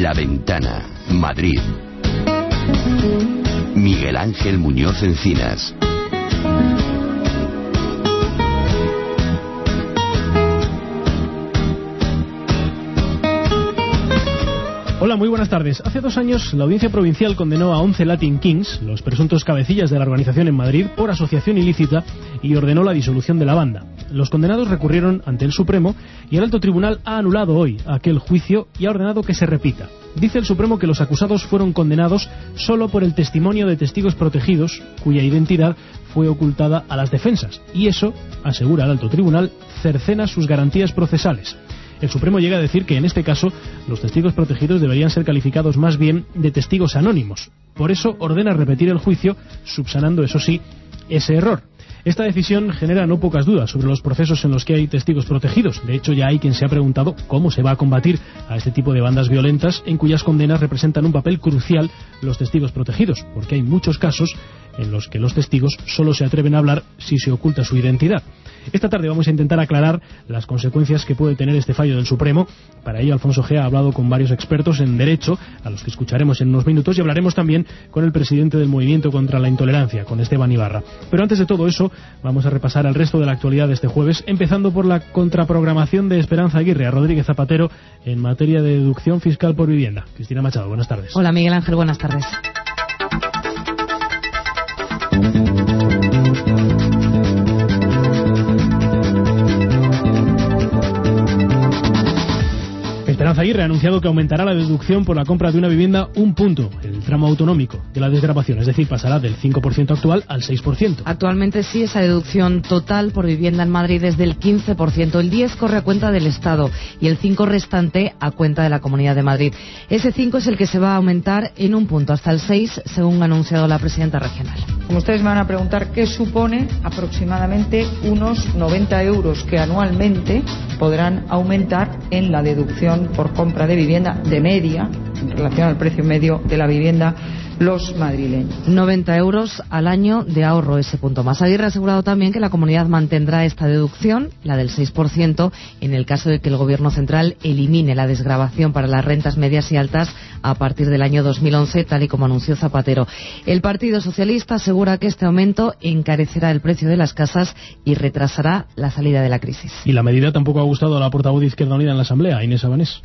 La Ventana, Madrid. Miguel Ángel Muñoz Encinas. Hola, muy buenas tardes. Hace 2 años, la Audiencia Provincial condenó a 11 Latin Kings, los presuntos cabecillas de la organización en Madrid, por asociación ilícita y ordenó la disolución de la banda. Los condenados recurrieron ante el Supremo y el Alto Tribunal ha anulado hoy aquel juicio y ha ordenado que se repita. Dice el Supremo que los acusados fueron condenados solo por el testimonio de testigos protegidos, cuya identidad fue ocultada a las defensas. Y eso, asegura el Alto Tribunal, cercena sus garantías procesales. El Supremo llega a decir que en este caso los testigos protegidos deberían ser calificados más bien de testigos anónimos. Por eso ordena repetir el juicio, subsanando, eso sí, ese error. Esta decisión genera no pocas dudas sobre los procesos en los que hay testigos protegidos. De hecho, ya hay quien se ha preguntado cómo se va a combatir a este tipo de bandas violentas en cuyas condenas representan un papel crucial los testigos protegidos, porque hay muchos casos en los que los testigos solo se atreven a hablar si se oculta su identidad. Esta tarde vamos a intentar aclarar las consecuencias que puede tener este fallo del Supremo. Para ello, Alfonso Gea ha hablado con varios expertos en Derecho, a los que escucharemos en unos minutos, y hablaremos también con el presidente del Movimiento contra la Intolerancia, con Esteban Ibarra. Pero antes de todo eso, vamos a repasar el resto de la actualidad de este jueves, empezando por la contraprogramación de Esperanza Aguirre a Rodríguez Zapatero en materia de deducción fiscal por vivienda. Cristina Machado, buenas tardes. Hola, Miguel Ángel, buenas tardes. Esperanza Aguirre ha anunciado que aumentará la deducción por la compra de una vivienda 1 punto, el tramo autonómico de la desgravación, es decir, pasará del 5% actual al 6%. Actualmente sí, esa deducción total por vivienda en Madrid es del 15%, el 10% corre a cuenta del Estado y el 5% restante a cuenta de la Comunidad de Madrid. Ese 5% es el que se va a aumentar en 1 punto, hasta el 6%, según ha anunciado la presidenta regional. Como ustedes me van a preguntar, ¿qué supone? Aproximadamente unos 90 euros que anualmente podrán aumentar en la deducción por compra de vivienda de media, en relación al precio medio de la vivienda, los madrileños. 90 euros al año de ahorro, ese punto más. Aguirre ha asegurado también que la comunidad mantendrá esta deducción, la del 6%, en el caso de que el Gobierno central elimine la desgravación para las rentas medias y altas a partir del año 2011, tal y como anunció Zapatero. El Partido Socialista asegura que este aumento encarecerá el precio de las casas y retrasará la salida de la crisis. Y la medida tampoco ha gustado a la portavoz de Izquierda Unida en la Asamblea, Inés Abanés.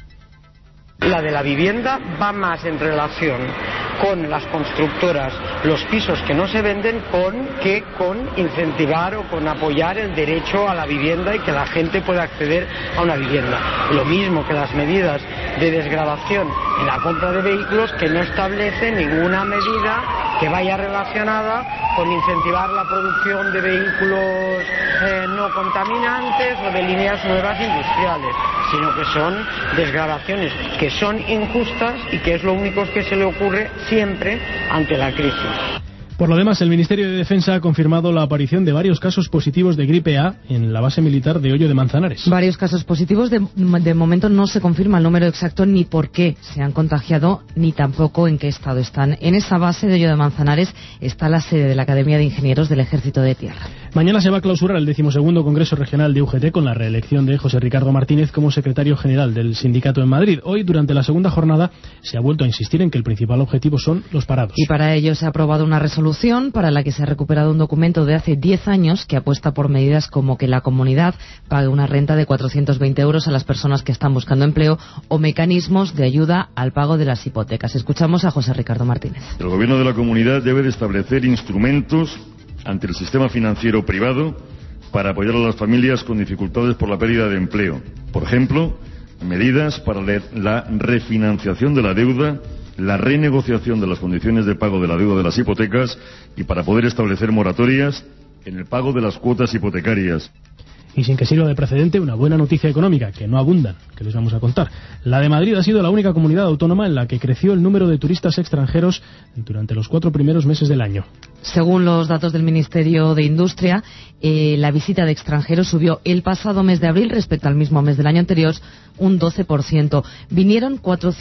La de la vivienda va más en relación con las constructoras, los pisos que no se venden, con incentivar o con apoyar el derecho a la vivienda y que la gente pueda acceder a una vivienda. Lo mismo que las medidas de desgravación en la compra de vehículos, que no establecen ninguna medida que vaya relacionada con incentivar la producción de vehículos no contaminantes o de líneas nuevas industriales, sino que son desgravaciones que son injustas y que es lo único que se le ocurre siempre ante la crisis. Por lo demás, el Ministerio de Defensa ha confirmado la aparición de varios casos positivos de gripe A en la base militar de Hoyo de Manzanares. Varios casos positivos. De momento no se confirma el número exacto ni por qué se han contagiado ni tampoco en qué estado están. En esa base de Hoyo de Manzanares está la sede de la Academia de Ingenieros del Ejército de Tierra. Mañana se va a clausurar el 12º Congreso Regional de UGT con la reelección de José Ricardo Martínez como secretario general del sindicato en Madrid. Hoy, durante la segunda jornada, se ha vuelto a insistir en que el principal objetivo son los parados. Y para ello se ha aprobado una resolución para la que se ha recuperado un documento de hace 10 años que apuesta por medidas como que la comunidad pague una renta de 420 euros a las personas que están buscando empleo o mecanismos de ayuda al pago de las hipotecas. Escuchamos a José Ricardo Martínez. El Gobierno de la Comunidad debe de establecer instrumentos ante el sistema financiero privado para apoyar a las familias con dificultades por la pérdida de empleo. Por ejemplo, medidas para la refinanciación de la deuda, la renegociación de las condiciones de pago de la deuda de las hipotecas y para poder establecer moratorias en el pago de las cuotas hipotecarias. Y sin que sirva de precedente, una buena noticia económica, que no abundan, que les vamos a contar. La de Madrid ha sido la única comunidad autónoma en la que creció el número de turistas extranjeros durante los 4 primeros meses del año. Según los datos del Ministerio de Industria, la visita de extranjeros subió el pasado mes de abril respecto al mismo mes del año anterior un 12%. Vinieron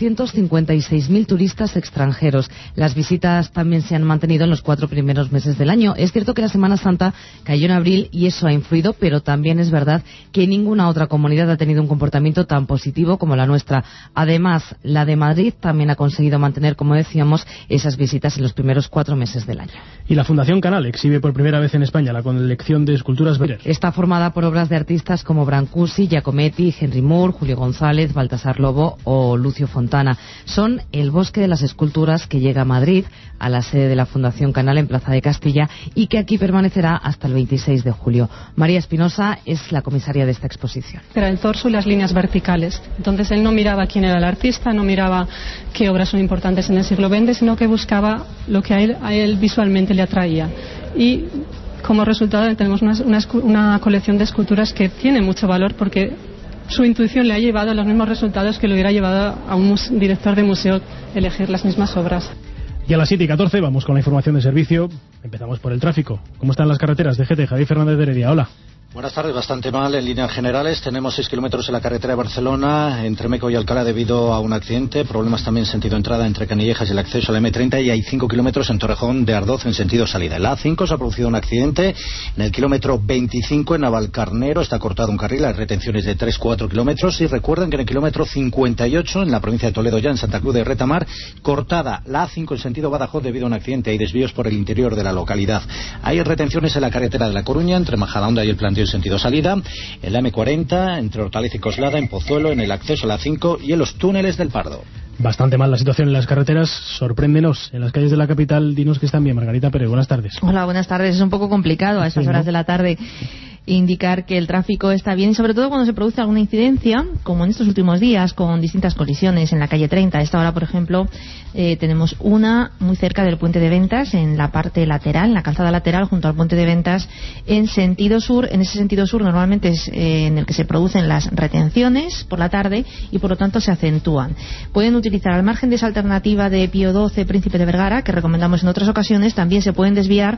456.000 turistas extranjeros. Las visitas también se han mantenido en los 4 primeros meses del año. Es cierto que la Semana Santa cayó en abril y eso ha influido, pero también es verdad que ninguna otra comunidad ha tenido un comportamiento tan positivo como la nuestra. Además, la de Madrid también ha conseguido mantener, como decíamos, esas visitas en los primeros 4 meses del año. Y la Fundación Canal exhibe por primera vez en España la colección de esculturas Berer. Está formada por obras de artistas como Brancusi, Giacometti, Henry Moore, Julio González, Baltasar Lobo o Lucio Fontana. Son el bosque de las esculturas que llega a Madrid, a la sede de la Fundación Canal en Plaza de Castilla, y que aquí permanecerá hasta el 26 de julio. María Espinosa es la comisaria de esta exposición. Era el torso y las líneas verticales. Entonces él no miraba quién era el artista, no miraba qué obras son importantes en el siglo XX, sino que buscaba lo que a él visualmente le atraía. Y como resultado tenemos una colección de esculturas que tiene mucho valor porque su intuición le ha llevado a los mismos resultados que le hubiera llevado a un director de museo elegir las mismas obras. Y a las 7:14 vamos con la información de servicio. Empezamos por el tráfico. ¿Cómo están las carreteras de GT? Javier Fernández de Heredia, hola. Buenas tardes, bastante mal en líneas generales. Tenemos 6 kilómetros en la carretera de Barcelona, entre Meco y Alcalá debido a un accidente. Problemas también en sentido entrada entre Canillejas y el acceso a la M30. Y hay 5 kilómetros en Torrejón de Ardoz en sentido salida. En la A5 se ha producido un accidente. En el kilómetro 25 en Navalcarnero está cortado un carril. Hay retenciones de 3-4 kilómetros. Y recuerden que en el kilómetro 58 en la provincia de Toledo, ya en Santa Cruz de Retamar, cortada la A5 en sentido Badajoz debido a un accidente. Hay desvíos por el interior de la localidad. Hay retenciones en la carretera de La Coruña entre Majadahonda y el Plantío en sentido salida. En la M40, entre Hortaleza y Coslada, en Pozuelo, en el acceso a la 5 y en los túneles del Pardo. Bastante mal la situación en las carreteras. Sorpréndenos. En las calles de la capital, dinos que están bien. Margarita Pérez, buenas tardes. Hola, buenas tardes. Es un poco complicado a estas horas de la tarde indicar que el tráfico está bien, y sobre todo cuando se produce alguna incidencia, como en estos últimos días, con distintas colisiones en la calle 30. A esta hora, por ejemplo, tenemos una muy cerca del puente de Ventas, en la parte lateral, en la calzada lateral, junto al puente de Ventas, en sentido sur. En ese sentido sur normalmente es en el que se producen las retenciones por la tarde y por lo tanto se acentúan. Pueden utilizar al margen de esa alternativa de Pío XII, Príncipe de Vergara, que recomendamos en otras ocasiones. También se pueden desviar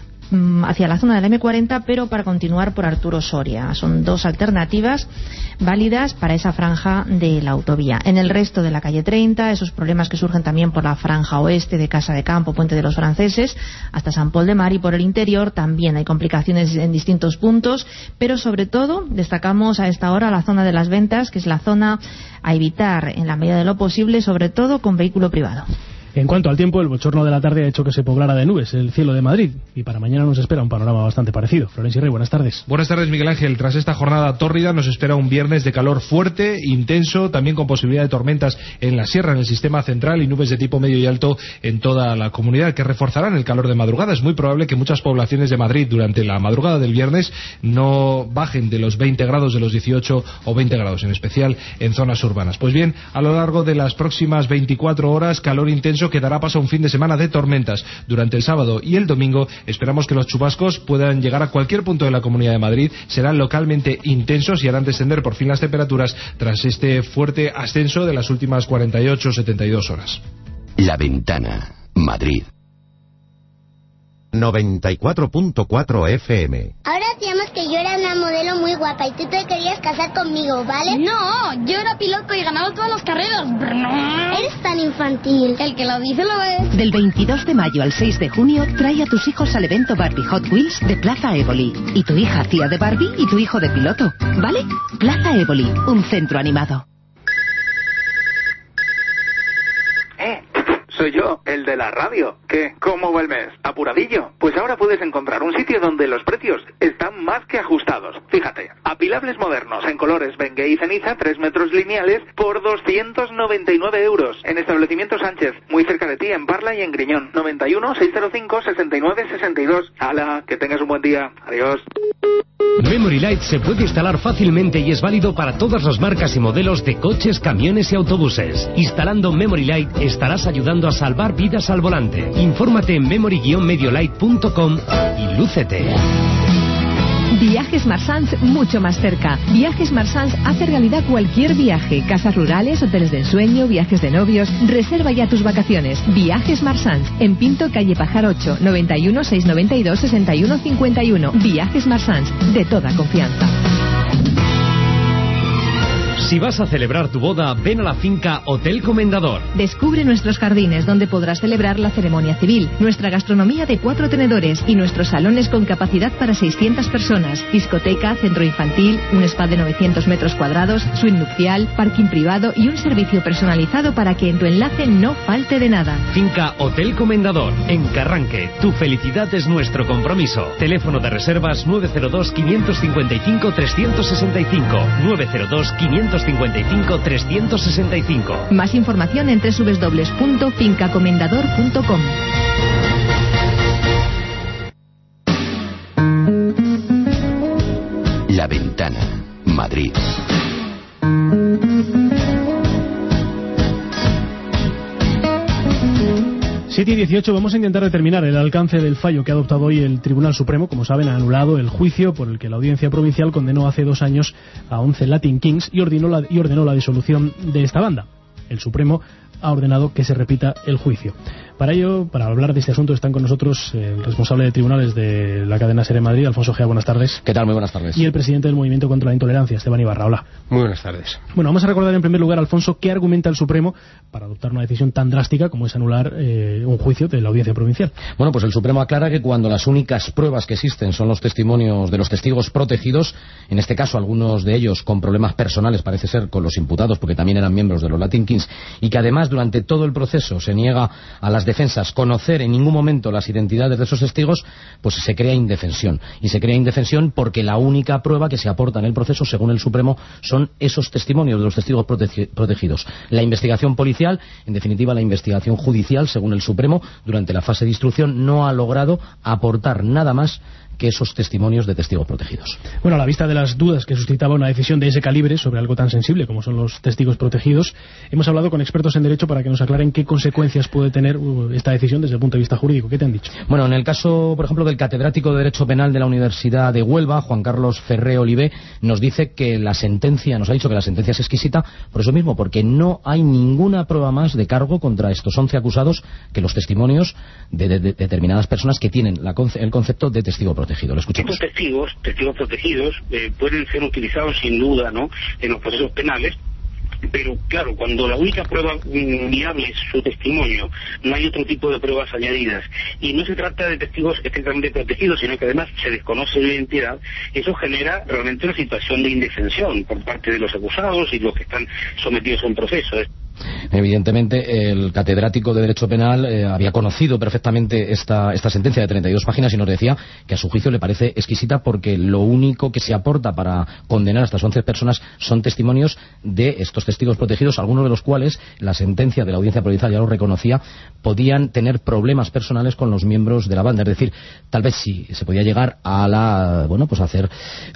hacia la zona de la M40, pero para continuar por Arturo Soria. Son 2 alternativas válidas para esa franja de la autovía. En el resto de la calle 30, esos problemas que surgen también por la franja oeste de Casa de Campo, Puente de los Franceses, hasta San Pol de Mar, y por el interior también hay complicaciones en distintos puntos, pero sobre todo destacamos a esta hora la zona de las Ventas, que es la zona a evitar en la medida de lo posible, sobre todo con vehículo privado. En cuanto al tiempo, el bochorno de la tarde ha hecho que se poblara de nubes el cielo de Madrid, y para mañana nos espera un panorama bastante parecido. Florencia Rey, buenas tardes. Buenas tardes, Miguel Ángel. Tras esta jornada tórrida nos espera un viernes de calor fuerte, intenso, también con posibilidad de tormentas en la sierra, en el sistema central, y nubes de tipo medio y alto en toda la comunidad, que reforzarán el calor de madrugada. Es muy probable que muchas poblaciones de Madrid durante la madrugada del viernes no bajen de los 20 grados, de los 18 o 20 grados, en especial en zonas urbanas. Pues bien, a lo largo de las próximas 24 horas, calor intenso que dará paso a un fin de semana de tormentas. Durante el sábado y el domingo esperamos que los chubascos puedan llegar a cualquier punto de la Comunidad de Madrid, serán localmente intensos y harán descender por fin las temperaturas tras este fuerte ascenso de las últimas 48-72 horas. La Ventana, Madrid. 94.4 FM. Ahora decíamos que yo era una modelo muy guapa y tú te querías casar conmigo, ¿vale? No, yo era piloto y ganaba todas las carreras. Eres tan infantil. El que lo dice lo es. Del 22 de mayo al 6 de junio, trae a tus hijos al evento Barbie Hot Wheels de Plaza Éboli. Y tu hija hacía de Barbie y tu hijo de piloto, ¿vale? Plaza Éboli, un centro animado. Soy yo, el de la radio. ¿Qué? ¿Cómo va el mes? ¿Apuradillo? Pues ahora puedes encontrar un sitio donde los precios están más que ajustados. Fíjate, apilables modernos en colores bengue y ceniza, 3 metros lineales por 299 euros. En Establecimiento Sánchez, muy cerca de ti, en Parla y en Griñón. 91 605 69 62. ¡Hala! Que tengas un buen día. Adiós. Memory Light se puede instalar fácilmente y es válido para todas las marcas y modelos de coches, camiones y autobuses. Instalando Memory Light estarás ayudando a salvar vidas al volante. Infórmate en memory-mediolight.com y lúcete. Viajes Marsans mucho más cerca. Viajes Marsans hace realidad cualquier viaje. Casas rurales, hoteles de ensueño, viajes de novios. Reserva ya tus vacaciones. Viajes Marsans. En Pinto, calle Pajar 8, 91 692 61 51. Viajes Marsans. De toda confianza. Si vas a celebrar tu boda, ven a la finca Hotel Comendador. Descubre nuestros jardines donde podrás celebrar la ceremonia civil, nuestra gastronomía de 4 tenedores y nuestros salones con capacidad para 600 personas, discoteca, centro infantil, un spa de 900 metros cuadrados, suite nupcial, parking privado y un servicio personalizado para que en tu enlace no falte de nada. Finca Hotel Comendador, en Carranque. Tu felicidad es nuestro compromiso. Teléfono de reservas 902 555 365 902 555 365. Más información en www.fincacomendador.com. La Ventana, Madrid. Y 18, vamos a intentar determinar el alcance del fallo que ha adoptado hoy el Tribunal Supremo. Como saben, ha anulado el juicio por el que la Audiencia Provincial condenó hace 2 años a 11 Latin Kings y ordenó la disolución de esta banda. El Supremo ha ordenado que se repita el juicio. Para ello, para hablar de este asunto, están con nosotros el responsable de tribunales de la cadena SER Madrid, Alfonso Gea. Buenas tardes. ¿Qué tal? Muy buenas tardes. Y el presidente del Movimiento contra la Intolerancia, Esteban Ibarra. Hola. Muy buenas tardes. Bueno, vamos a recordar en primer lugar, Alfonso, qué argumenta el Supremo para adoptar una decisión tan drástica como es anular un juicio de la Audiencia Provincial. Bueno, pues el Supremo aclara que cuando las únicas pruebas que existen son los testimonios de los testigos protegidos, en este caso algunos de ellos con problemas personales, parece ser, con los imputados, porque también eran miembros de los Latin Kings, y que además durante todo el proceso se niega a las defensas conocer en ningún momento las identidades de esos testigos, pues se crea indefensión. Y se crea indefensión porque la única prueba que se aporta en el proceso, según el Supremo, son esos testimonios de los testigos protegidos. La investigación policial, en definitiva la investigación judicial, según el Supremo, durante la fase de instrucción no ha logrado aportar nada más que esos testimonios de testigos protegidos. Bueno, a la vista de las dudas que suscitaba una decisión de ese calibre sobre algo tan sensible como son los testigos protegidos, hemos hablado con expertos en derecho para que nos aclaren qué consecuencias puede tener esta decisión desde el punto de vista jurídico. ¿Qué te han dicho? Bueno, en el caso, por ejemplo, del catedrático de Derecho Penal de la Universidad de Huelva, Juan Carlos Ferré Olivé, nos dice que la sentencia, nos ha dicho que la sentencia es exquisita por eso mismo, porque no hay ninguna prueba más de cargo contra estos 11 acusados que los testimonios de determinadas personas que tienen el concepto de testigo protegido. Lo escuchamos. Estos testigos protegidos, pueden ser utilizados sin duda, ¿no?, en los procesos penales. Pero claro, cuando la única prueba viable es su testimonio, no hay otro tipo de pruebas añadidas, y no se trata de testigos estrictamente protegidos, sino que además se desconoce su identidad, eso genera realmente una situación de indefensión por parte de los acusados y los que están sometidos a un proceso. Evidentemente, el catedrático de Derecho Penal había conocido perfectamente esta sentencia de 32 páginas y nos decía que a su juicio le parece exquisita porque lo único que se aporta para condenar a estas 11 personas son testimonios de estos testigos protegidos, algunos de los cuales, la sentencia de la Audiencia Provincial ya lo reconocía, podían tener problemas personales con los miembros de la banda. Es decir, tal vez sí se podía llegar a hacer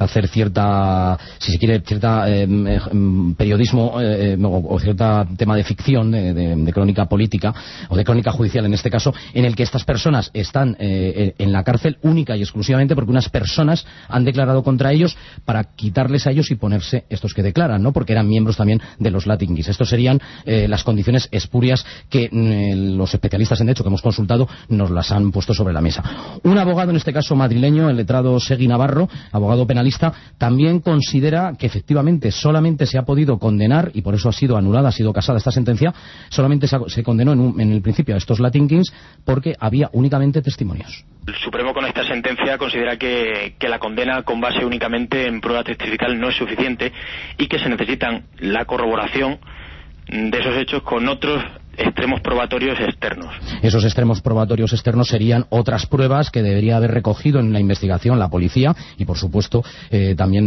cierta, si se quiere, cierta periodismo o cierta tema de ficción, de crónica política o de crónica judicial en este caso, en el que estas personas están en la cárcel única y exclusivamente porque unas personas han declarado contra ellos para quitarles a ellos y ponerse estos que declaran, ¿no?, porque eran miembros también de los Latin Kings. Estos serían las condiciones espurias que los especialistas en derecho que hemos consultado nos las han puesto sobre la mesa. Un abogado, en este caso madrileño, el letrado Segui Navarro, abogado penalista, también considera que efectivamente solamente se ha podido condenar, y por eso ha sido anulada, ha sido casada esta sentencia, solamente se condenó en el principio a estos Latin Kings porque había únicamente testimonios. El Supremo con esta sentencia considera que la condena con base únicamente en prueba testifical no es suficiente y que se necesitan la corroboración de esos hechos con otros extremos probatorios externos. Esos extremos probatorios externos serían otras pruebas que debería haber recogido en la investigación la policía y, por supuesto, también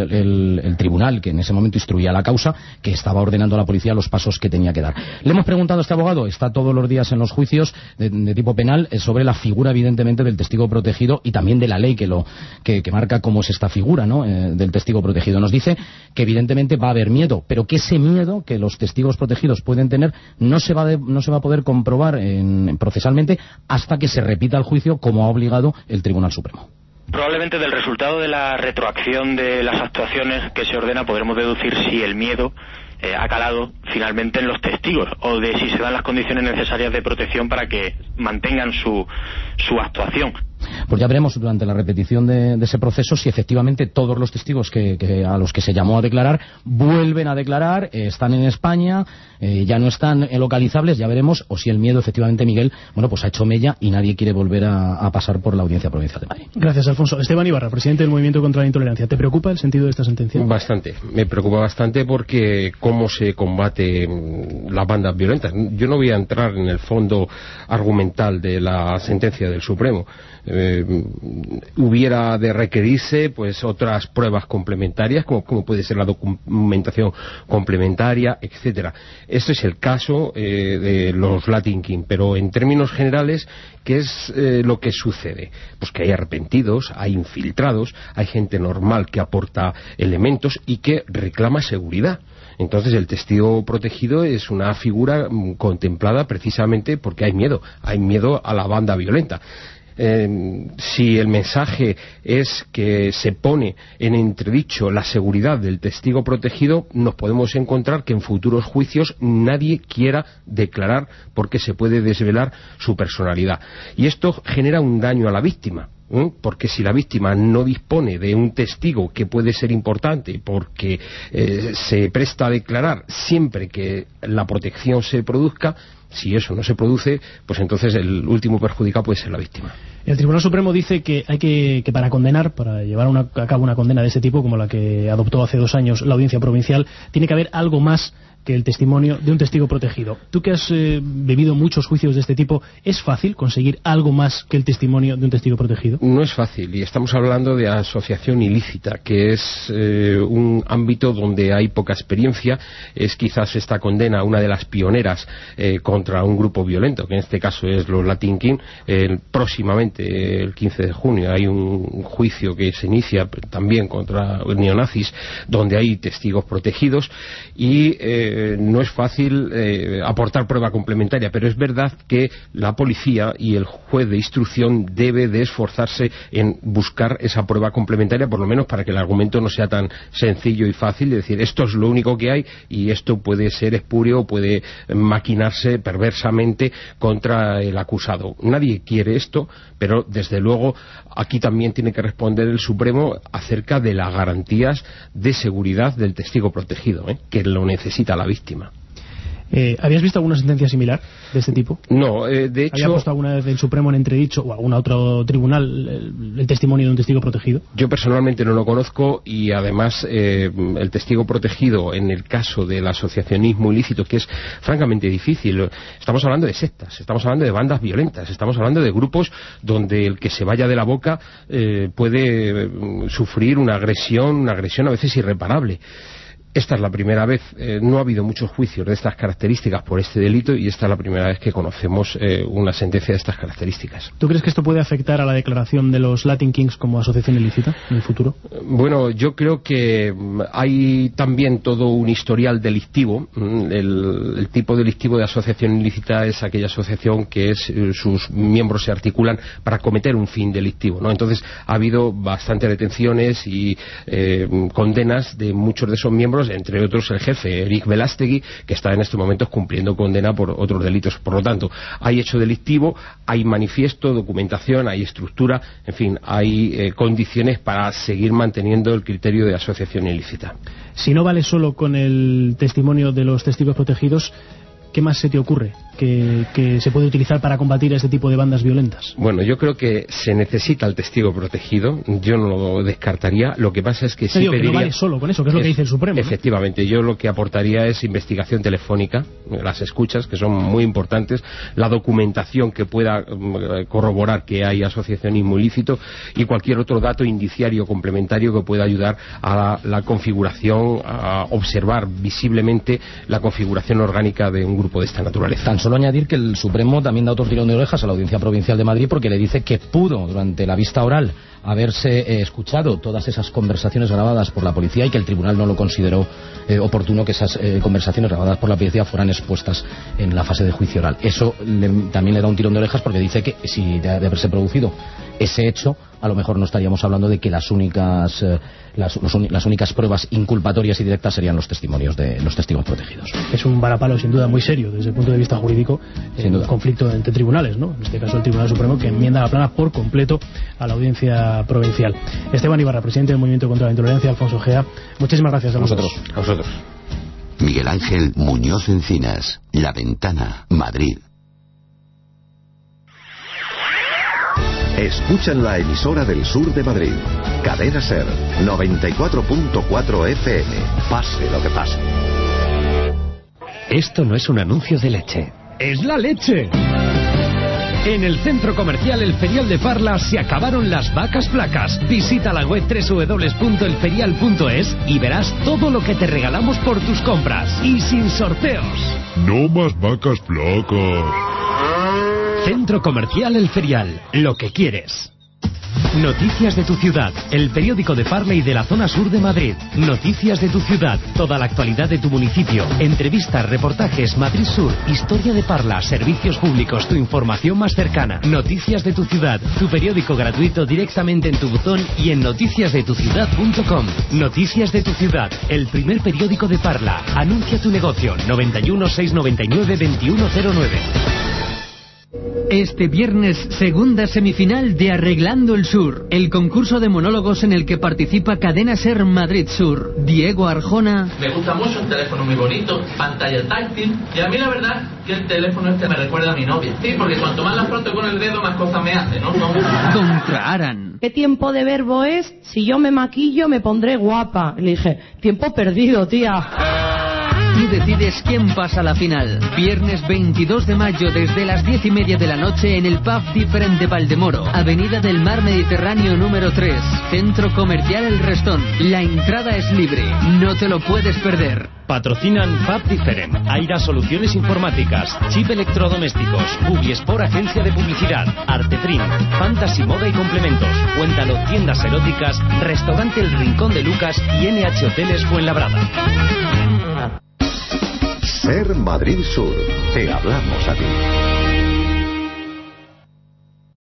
el tribunal que en ese momento instruía la causa, que estaba ordenando a la policía los pasos que tenía que dar. Le hemos preguntado a este abogado, está todos los días en los juicios de tipo penal, sobre la figura, evidentemente, del testigo protegido y también de la ley que marca cómo es esta figura, ¿no?, del testigo protegido. Nos dice que, evidentemente, va a haber miedo, pero que ese miedo que los testigos protegidos pueden tener no se va a poder comprobar procesalmente hasta que se repita el juicio, como ha obligado el Tribunal Supremo. Probablemente del resultado de la retroacción de las actuaciones que se ordena podremos deducir si el miedo ha calado finalmente en los testigos, o de si se dan las condiciones necesarias de protección para que mantengan su actuación. Pues ya veremos durante la repetición de ese proceso si efectivamente todos los testigos a los que se llamó a declarar vuelven a declarar, están en España, ya no están localizables, ya veremos, o si el miedo efectivamente, Miguel, pues ha hecho mella y nadie quiere volver a pasar por la Audiencia Provincial de Madrid. Gracias, Alfonso. Esteban Ibarra, presidente del Movimiento contra la Intolerancia. ¿Te preocupa el sentido de esta sentencia? Bastante, me preocupa bastante porque cómo se combate las bandas violentas. Yo no voy a entrar en el fondo argumental de la sentencia del Supremo. Hubiera de requerirse pues otras pruebas complementarias como puede ser la documentación complementaria, etcétera. Este es el caso de los Latin King, pero en términos generales, ¿qué es lo que sucede? Pues que hay arrepentidos, hay infiltrados, hay gente normal que aporta elementos y que reclama seguridad. Entonces el testigo protegido es una figura contemplada precisamente porque hay miedo a la banda violenta. Si el mensaje es que se pone en entredicho la seguridad del testigo protegido, nos podemos encontrar que en futuros juicios nadie quiera declarar porque se puede desvelar su personalidad. Y esto genera un daño a la víctima. Porque si la víctima no dispone de un testigo que puede ser importante porque se presta a declarar siempre que la protección se produzca, si eso no se produce, pues entonces el último perjudicado puede ser la víctima. El Tribunal Supremo dice que hay que para condenar, para llevar a cabo una condena de este tipo, como la que adoptó hace 2 años la Audiencia Provincial, tiene que haber algo más que el testimonio de un testigo protegido. Tú que has vivido muchos juicios de este tipo, ¿es fácil conseguir algo más que el testimonio de un testigo protegido? No es fácil, y estamos hablando de asociación ilícita, que es un ámbito donde hay poca experiencia. Es quizás esta condena una de las pioneras contra un grupo violento, que en este caso es los Latin King. Próximamente, el 15 de junio, hay un juicio que se inicia también contra neonazis, donde hay testigos protegidos, y no es fácil aportar prueba complementaria, pero es verdad que la policía y el juez de instrucción debe de esforzarse en buscar esa prueba complementaria, por lo menos para que el argumento no sea tan sencillo y fácil de decir esto es lo único que hay y esto puede ser espurio, puede maquinarse perversamente contra el acusado. Nadie quiere esto, pero desde luego aquí también tiene que responder el Supremo acerca de las garantías de seguridad del testigo protegido, que lo necesita la víctima. ¿Habías visto alguna sentencia similar de este tipo? No, de hecho... ¿Había puesto alguna vez el Supremo en entredicho o algún otro tribunal el testimonio de un testigo protegido? Yo personalmente no lo conozco, y además el testigo protegido en el caso del asociacionismo ilícito, que es francamente difícil. Estamos hablando de sectas, estamos hablando de bandas violentas, estamos hablando de grupos donde el que se vaya de la boca puede sufrir una agresión a veces irreparable. Esta es la primera vez, no ha habido muchos juicios de estas características por este delito, y esta es la primera vez que conocemos una sentencia de estas características. ¿Tú crees que esto puede afectar a la declaración de los Latin Kings como asociación ilícita en el futuro? Bueno, yo creo que hay también todo un historial delictivo. El tipo delictivo de asociación ilícita es aquella asociación que sus miembros se articulan para cometer un fin delictivo, ¿no? Entonces ha habido bastantes detenciones y condenas de muchos de esos miembros, entre otros el jefe, Eric Velástegui, que está en estos momentos cumpliendo condena por otros delitos. Por lo tanto, hay hecho delictivo, hay manifiesto, documentación, hay estructura, en fin, hay condiciones para seguir manteniendo el criterio de asociación ilícita. Si no vale solo con el testimonio de los testigos protegidos, ¿qué más se te ocurre que se puede utilizar para combatir a este tipo de bandas violentas? Bueno, yo creo que se necesita el testigo protegido, yo no lo descartaría. Lo que pasa es que sí pediría... que no vale solo con eso, que es lo que dice el Supremo, ¿no? Efectivamente, yo lo que aportaría es investigación telefónica, las escuchas, que son muy importantes, la documentación que pueda corroborar que hay asociacionismo ilícito, y cualquier otro dato indiciario complementario que pueda ayudar a la configuración, a observar visiblemente la configuración orgánica de un grupo de esta naturaleza. Tan solo añadir que el Supremo también da otro tirón de orejas a la Audiencia Provincial de Madrid, porque le dice que pudo, durante la vista oral, haberse escuchado todas esas conversaciones grabadas por la policía, y que el tribunal no lo consideró oportuno que esas conversaciones grabadas por la policía fueran expuestas en la fase de juicio oral. Eso también le da un tirón de orejas, porque dice que si de haberse producido ese hecho, a lo mejor no estaríamos hablando de que las únicas pruebas inculpatorias y directas serían los testimonios de los testigos protegidos. Es un varapalo sin duda muy serio desde el punto de vista jurídico, un conflicto entre tribunales, ¿no? En este caso el Tribunal Supremo, que enmienda la plana por completo a la Audiencia Provincial. Esteban Ibarra, presidente del Movimiento contra la Intolerancia, Alfonso Gea, muchísimas gracias a vosotros. A vosotros. Miguel Ángel Muñoz Encinas, La Ventana, Madrid. Escuchan la emisora del sur de Madrid. Cadena Ser, 94.4 FM. Pase lo que pase. Esto no es un anuncio de leche. ¡Es la leche! En el centro comercial El Ferial de Parla se acabaron las vacas flacas. Visita la web www.elferial.es y verás todo lo que te regalamos por tus compras. Y sin sorteos. No más vacas flacas. Centro Comercial El Ferial, lo que quieres. Noticias de tu ciudad, el periódico de Parla y de la zona sur de Madrid. Noticias de tu ciudad, toda la actualidad de tu municipio. Entrevistas, reportajes, Madrid Sur, historia de Parla, servicios públicos, tu información más cercana. Noticias de tu ciudad, tu periódico gratuito directamente en tu buzón y en noticiasdetuciudad.com. Noticias de tu ciudad, el primer periódico de Parla. Anuncia tu negocio, 91 699 2109. Este viernes, segunda semifinal de Arreglando el Sur, el concurso de monólogos en el que participa Cadena Ser Madrid Sur. Diego Arjona. Me gusta mucho, un teléfono muy bonito, pantalla táctil, y a mí la verdad que el teléfono este me recuerda a mi novia. Sí, porque cuanto más la froto con el dedo, más cosas me hace, ¿no? Contra Aran. ¿Qué tiempo de verbo es? Si yo me maquillo, me pondré guapa. Le dije, tiempo perdido, tía. Tú decides quién pasa a la final. Viernes 22 de mayo desde las 10:30 de la noche en el Pub Different de Valdemoro, Avenida del Mar Mediterráneo número 3, Centro Comercial El Restón. La entrada es libre, no te lo puedes perder. Patrocinan Pub Different, Aira Soluciones Informáticas, Chip Electrodomésticos, Publisport Agencia de Publicidad, Artefrin, Fantasy Moda y Complementos, Cuéntalo Tiendas Eróticas, Restaurante El Rincón de Lucas y NH Hoteles Fuenlabrada. Ser Madrid Sur. Te hablamos a ti.